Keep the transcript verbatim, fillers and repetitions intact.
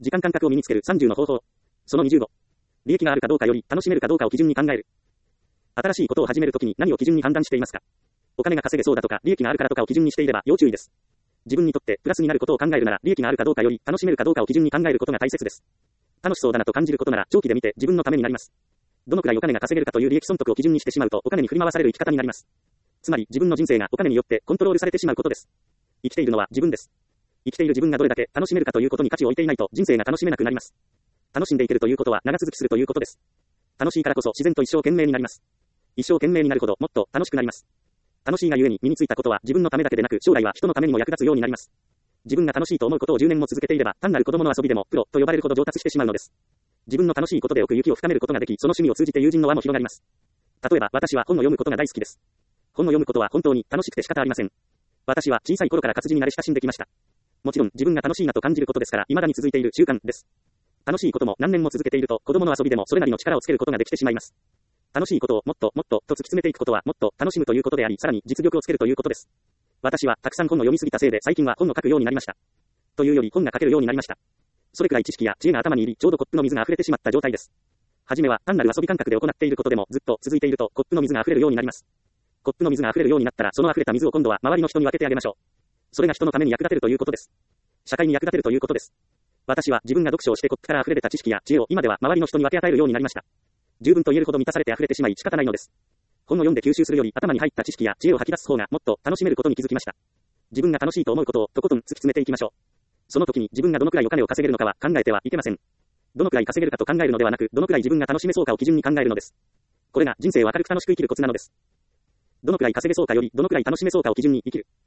時間感覚を身につけるさんじゅうの方法。そのにじゅうご。利益があるかどうかより楽しめるかどうかを基準に考える。新しいことを始めるときに何を基準に判断していますか？お金が稼げそうだとか利益があるからとかを基準にしていれば要注意です。自分にとってプラスになることを考えるなら利益があるかどうかより楽しめるかどうかを基準に考えることが大切です。楽しそうだなと感じることなら長期で見て自分のためになります。どのくらいお金が稼げるかという利益損得を基準にしてしまうとお金に振り回される生き方になります。つまり自分の人生がお金によってコントロールされてしまうことです。生きているのは自分です。生きている自分がどれだけ楽しめるかということに価値を置いていないと人生が楽しめなくなります。楽しんでいけるということは長続きするということです。楽しいからこそ自然と一生懸命になります。一生懸命になるほどもっと楽しくなります。楽しいがゆえに身についたことは自分のためだけでなく将来は人のためにも役立つようになります。自分が楽しいと思うことをじゅうねんも続けていれば単なる子供の遊びでもプロと呼ばれるほど上達してしまうのです。自分の楽しいことで奥行きを深めることができ、その趣味を通じて友人の輪も広がります。例えば私は本を読むことが大好きです。本を読むことは本当に楽しくて仕方ありません。私は小さい頃から活字に慣れ親しんできました。もちろん自分が楽しいなと感じることですから未だに続いている習慣です。楽しいことも何年も続けていると子供の遊びでもそれなりの力をつけることができてしまいます。楽しいことをもっともっとと突き詰めていくことはもっと楽しむということであり、さらに実力をつけるということです。私はたくさん本を読みすぎたせいで最近は本を書くようになりました。というより本が書けるようになりました。それくらい知識や知恵が頭に入り、ちょうどコップの水が溢れてしまった状態です。はじめは単なる遊び感覚で行っていることでもずっと続いているとコップの水が溢れるようになります。コップの水が溢れるようになったらその溢れた水を今度は周りの人に分けてあげましょう。それが人のために役立てるということです。社会に役立てるということです。私は自分が読書をしてコップから溢れ出た知識や知恵を今では周りの人に分け与えるようになりました。十分と言えるほど満たされて溢れてしまい仕方ないのです。本を読んで吸収するより頭に入った知識や知恵を吐き出す方がもっと楽しめることに気づきました。自分が楽しいと思うことをとことん突き詰めていきましょう。その時に自分がどのくらいお金を稼げるのかは考えてはいけません。どのくらい稼げるかと考えるのではなく、どのくらい自分が楽しめそうかを基準に考えるのです。これが人生を明るく楽しく生きるコツなのです。どのくらい稼げそうかよりどのくらい楽しめそうかを基準に生きる。